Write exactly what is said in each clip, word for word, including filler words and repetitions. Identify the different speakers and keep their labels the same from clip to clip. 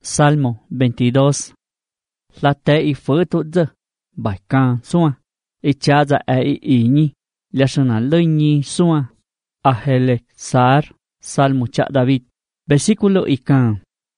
Speaker 1: Salmo veintidós. La te y fớ tốt dơ, bài ca xoa, y cha dạ e y y nhi, la shana lơi nhi xoa. Ahelek sar, Salmo cha David, versículo y can.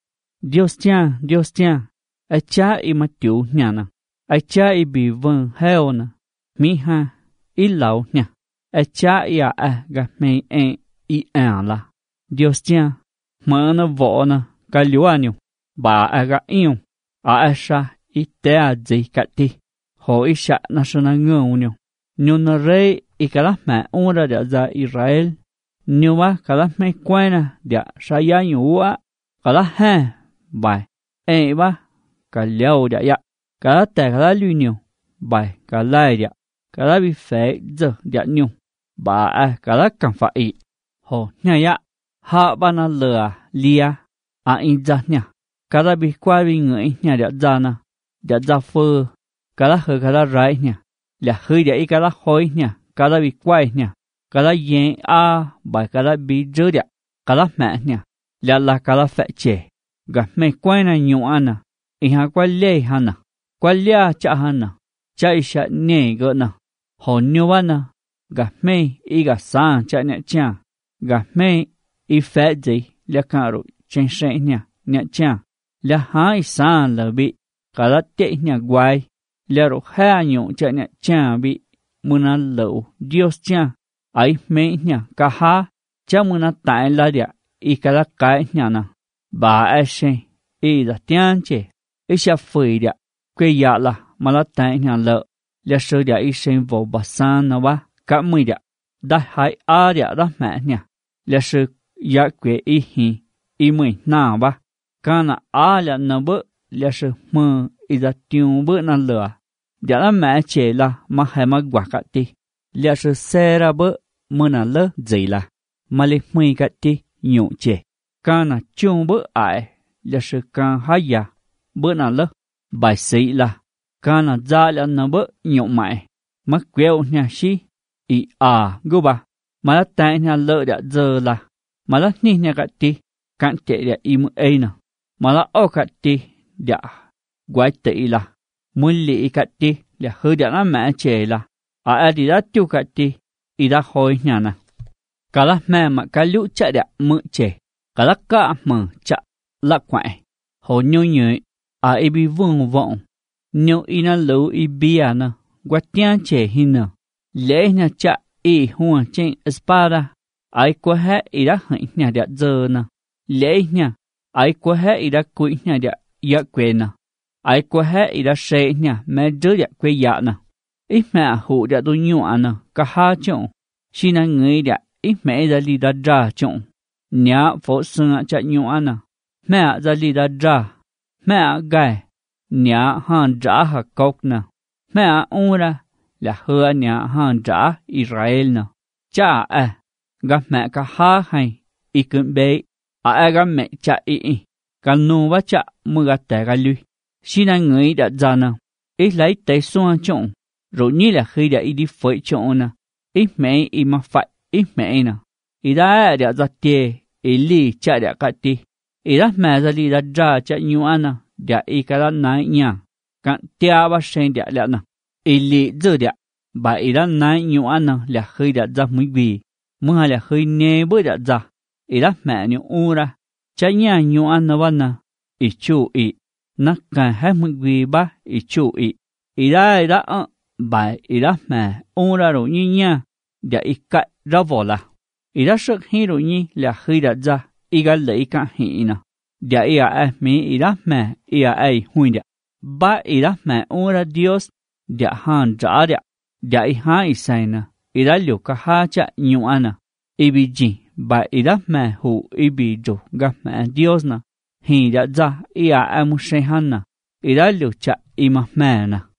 Speaker 1: Dios cha, Dios cha, e cha y matiu nhana, e cha y bi vâng heo na, mi ha, y lau nha, e cha y a e ga me e y a la. Dios cha, mơ na võ na, ka liu anio, ba e ga iu, a e sha y te a zi ka ti, ho y sha na shana ngơ unio. Nyo na rei y ka la me ura dia za Israel, nyo wa ka la me kwena dia sha ya nyo ua, ka la he, bai, e ba, ka liao dia ya, ka la te ka la lu nyo, bai, ka lai dia, ka la bi fe dơ dia nyo, ba e ka la kan fa y, ho nya ya, ha ba na lừa lia, a in za nya, ka la bi kwa bi ngợi nya dia za na, dia za phơ, ka la hơ ka la rai nya, lia hơi dia y ka la hoi nya, ka la bi kwai nya, ka la yen a, bai ka la bi dơ dia, ka la mẹ nya, lia la ka la fe che, ga me kwai na nyo ana, i ha kwa le hana, kwa lia cha hana, cha isha ne go na, ho nyo wa na, ga me i ga san cha nya cha, ga me i fe zi, lia ka ru chen shen nya, nya cha, lia ha i san la bi, ka la te nya guai, lia ru ha nyo cha nya cha bi, muna lo Dios cha, ai me nya ka ha, cha muna tai la dia, i ka la kai nya na, ba e shen, i da tian che, i sha fui dia, kwe ya la, ma la tai nya lo, lia sơ dia i shen vo ba san na wa, ka mui dia, da hai a dia da me nya, lia sơ ya kwe i hi, i mui na wa, ka na a lia na bu, lia sơ mơ, i da tiong bu na lo, dia la me che la, ma hai ma gwa ka ti, lia sơ se ra bu, mơ na lo zi la, ma li mui ka ti, nyu che, ka na chung bu ai, lia sơ ka ha ya, bu na lo, bài sĩ la, ka na za lia na bu, nyu mai, ma kweo nya shi, i a gu ba, ma la tai nya lo dia dơ la, ma la ni nya ka ti, kan te dia i mu e na, ma la o ka ti, dia, guai te i la, mu li i ka ti, lia hư dia na mẹ che la, a a di da tu ka ti, i da hoi nya na, ka la mẹ ma ka lu cha dia mu che, ka la ka mờ cha, la quại, hồ nyo nhoi, a i bi vương vọng, nyo i na lu i bia na, gua tian che hi na, lễ na cha i huang chen espada, ai qua he i da hạnh nhà dia dơ na, lễ nha, ai qua he i da kui nhà dia ya que na, ai qua he i da she nha me dơ dia que ya na, i mẹ hụ dia tu nyo na, ka ha chong, shi na người dia i mẹ da li da dra chong, nya phổ sung cha nyo na, mẹ da li da dra, mẹ gai, nya han dra ha kok na, mẹ ura, là hứa nya han dra Israel na, cha e, ga mẹ ka ha hay, i kun be, a e ga mẹ cha i i, ka nu wa cha mu ga te ga lui, shi na người da za na, i lấy te xuan chong, rồi như là khi đã i đi phơi chong na, i mẹ i ma phải, i mẹ na, i da da za tie, i li cha da ka ti, i da mẹ za li da dra cha nyu ana, da i ka la na nya, kan tia ba shen da la na, i li zơ da, ba i da na nyu ana là khi da za muy bi, mu ha là khi ne bu da za, i da mẹ nyu ura, cha nya nyu ana wa na, i chu i, na ka ha muy bi ba, i chu i, i da i da a, ba i da mẹ ura rồi như nya, da i ka ra vò la. I da sức hi rồi nhi là khi đã ra, i ga lấy cả hi na. Dia i a e mi i da mẹ, i a e hui dia. Ba i da mẹ ura Dios, dia han ra dia. Dia i ha i sai na, i da liu ka ha cha nyu ana. I bi ji, ba i da mẹ hu i bi jo ga mẹ Dios na. Hi da ra, i a e mu she han na, i da liu cha i ma mẹ na.